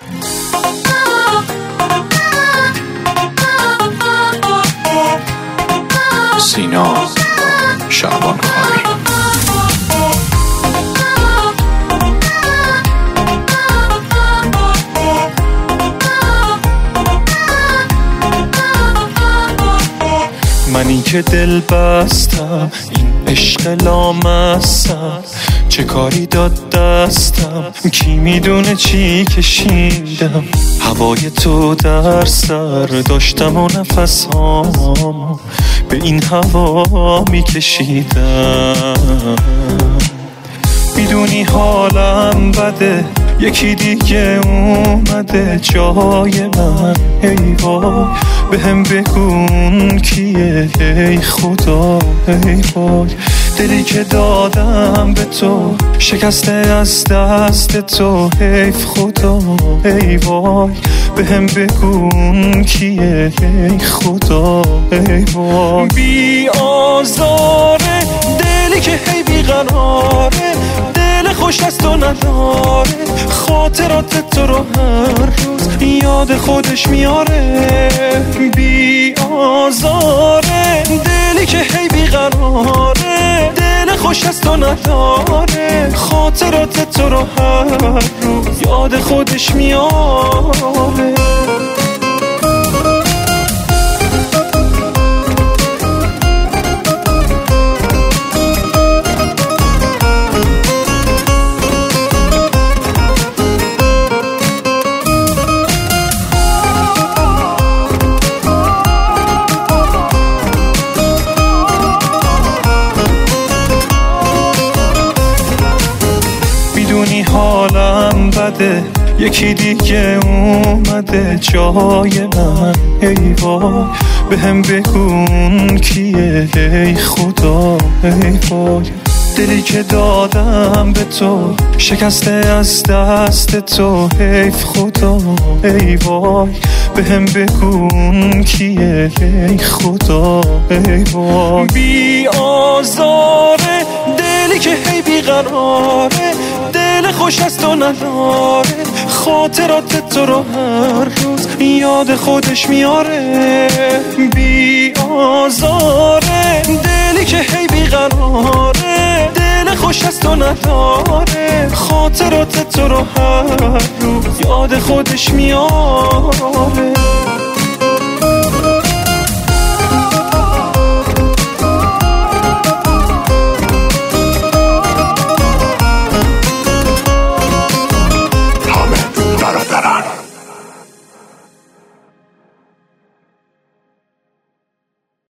سینا شعبان خانی. منی که دل بستم این عشق لامستم، چه کاری داد دستم، کی میدونه چی کشیدم. هوای تو در سر داشتم و نفسام به این هوا میکشیدم. میدونی حالم بده، یکی دیگه اومده جای من. ای وای به هم بگون کیه، ای خدا ای وای. دلی که دادم به تو شکسته از دست تو، حیف خدا ای وای. به هم بگون کیه، ای خدا ای وای. بی آزاره دلی که هی بیقراره، دل خوش از تو نداره، خاطرات تو رو هر روز یاد خودش میاره. بی آزاره دلی که هی بیقراره، دل خوش از تو نداره، خاطرات تو رو هر روز یاد خودش میاره. میدونی حالم بده، یکی دیگه اومده جای من. ای وای به هم بگون کیه، ای خدا ای وای. دلی که دادم به تو شکسته از دست تو، حیف خدا ای وای. به هم بگون کیه، ای خدا ای وای. بی آزاره دلی که هی بیقراره، دل خوش از تو نداره، خاطرات تو رو هر روز یاد خودش میاره. بی آزاره دلی که هی بیقراره، دل خوش از تو نداره، خاطرات تو رو هر روز یاد خودش میاره.